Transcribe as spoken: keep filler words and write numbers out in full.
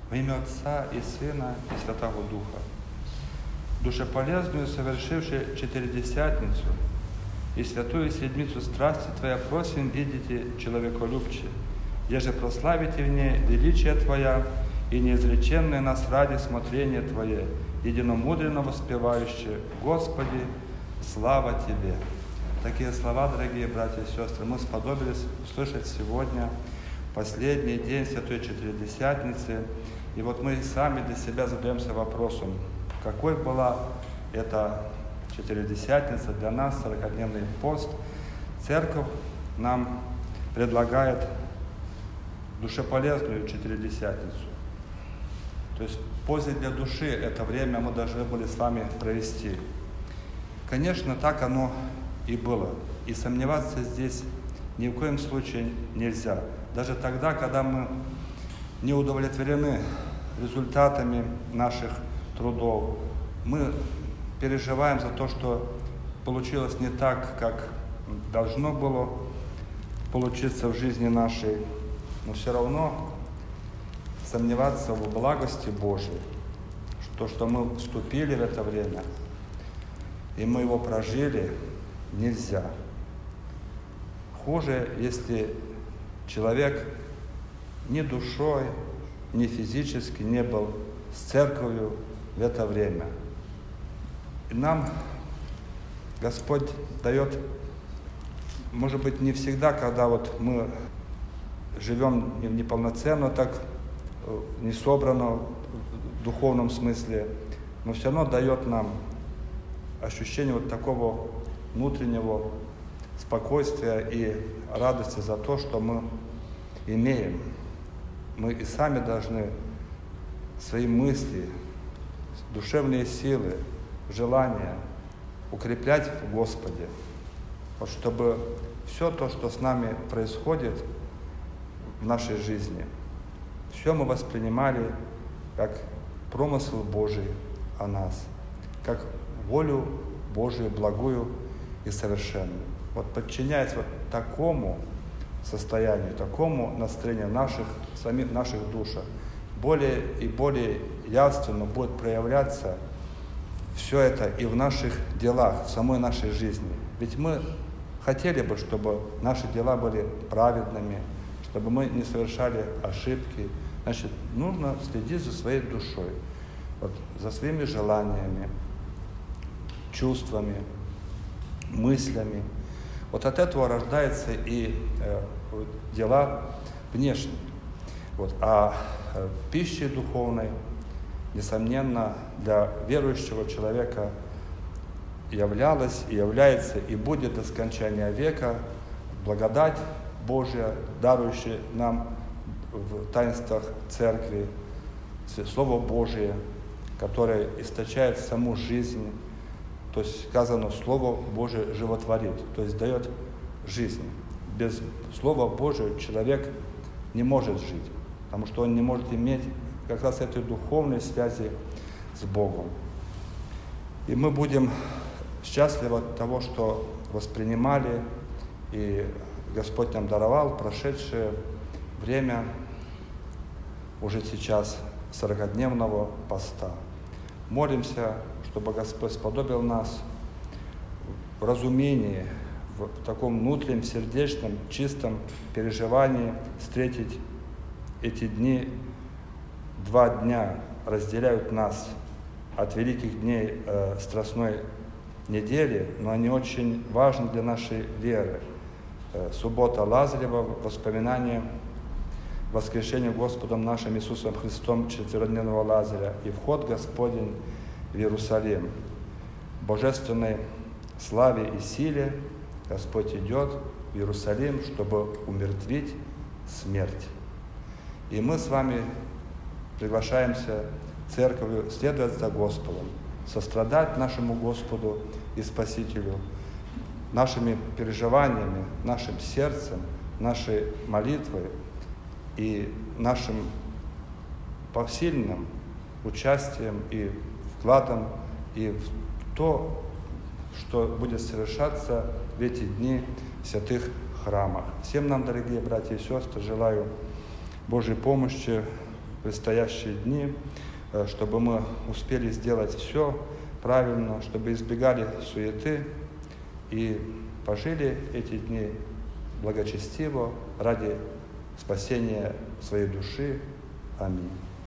Во имя Отца и Сына и Святого Духа, душеполезную совершивши Четыредесятницу и святую Седмицу страсти Твоя, просим видите человеколюбче, еже прославите в ней величие Твоя и неизреченное нас ради смотрения Твое, единомудренно воспевающее: Господи, слава Тебе. Такие слова, дорогие братья и сестры, мы сподобились услышать сегодня, последний день Святой Четыредесятницы. И вот мы сами для себя задаемся вопросом, какой была эта Четыредесятница для нас, сорокадневный пост. Церковь нам предлагает душеполезную Четыредесятницу. То есть пользой для души это время мы должны были с вами провести. Конечно, так оно и было. И сомневаться здесь ни в коем случае нельзя. Даже тогда, когда мы не удовлетворены результатами наших трудов, мы переживаем за то, что получилось не так, как должно было получиться в жизни нашей, но все равно сомневаться в благости Божией, то, что мы вступили в это время, и мы его прожили, нельзя. Хуже, если человек ни душой, ни физически не был с церковью в это время. И нам Господь дает, может быть, не всегда, когда вот мы живем неполноценно, так не собрано в духовном смысле, но все равно дает нам ощущение вот такого внутреннего спокойствия и радости за то, что мы имеем. Мы и сами должны свои мысли, душевные силы, желания укреплять в Господе, вот чтобы все то, что с нами происходит в нашей жизни, все мы воспринимали как промысл Божий о нас, как волю Божию, благую и совершенную. Вот подчиняясь вот такому состоянию, такому настроению наших, самих наших душах, более и более явственно будет проявляться все это и в наших делах, в самой нашей жизни. Ведь мы хотели бы, чтобы наши дела были праведными, чтобы мы не совершали ошибки. Значит, нужно следить за своей душой, вот, за своими желаниями, чувствами, мыслями. Вот от этого рождаются и э, дела внешние. Вот. А э, пищей духовной, несомненно, для верующего человека являлась и является и будет до скончания века благодать Божия, дарующая нам в таинствах Церкви Слово Божие, которое источает саму жизнь. То есть сказано, Слово Божие животворит, то есть дает жизнь. Без Слова Божия человек не может жить, потому что он не может иметь как раз этой духовной связи с Богом. И мы будем счастливы от того, что воспринимали, и Господь нам даровал прошедшее время уже сейчас сорокадневного поста. Молимся, чтобы Господь сподобил нас в разумении, в таком внутреннем, сердечном, чистом переживании встретить эти дни. Два дня разделяют нас от великих дней э, Страстной недели, но они очень важны для нашей веры. Э, суббота Лазарева, воспоминание воскрешения Господом нашим Иисусом Христом четверодневного Лазаря и вход Господень в Иерусалим. В божественной славе и силе Господь идет в Иерусалим, чтобы умертвить смерть. И мы с вами приглашаемся Церковью следовать за Господом, сострадать нашему Господу и Спасителю нашими переживаниями, нашим сердцем, нашей молитвой и нашим посильным участием и вкладом и в то, что будет совершаться в эти дни в святых храмах. Всем нам, дорогие братья и сестры, желаю Божьей помощи в предстоящие дни, чтобы мы успели сделать все правильно, чтобы избегали суеты и пожили эти дни благочестиво ради спасения своей души. Аминь.